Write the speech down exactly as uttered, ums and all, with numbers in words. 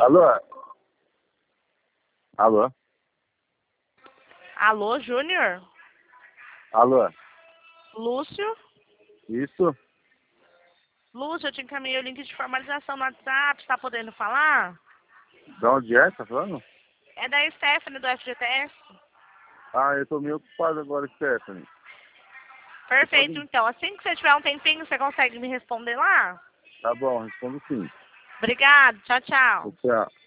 Alô? Alô? Alô, Júnior? Alô? Lúcio? Isso? Lúcio, eu te encaminhei o link de formalização no WhatsApp, está podendo falar? De onde é, tá falando? É da Stephanie, do F G T S. Ah, eu tô meio ocupado agora, Stephanie. Perfeito, Pode... então. Assim que você tiver um tempinho, você consegue me responder lá? Tá bom, respondo sim. Obrigado, tchau, tchau. Tchau.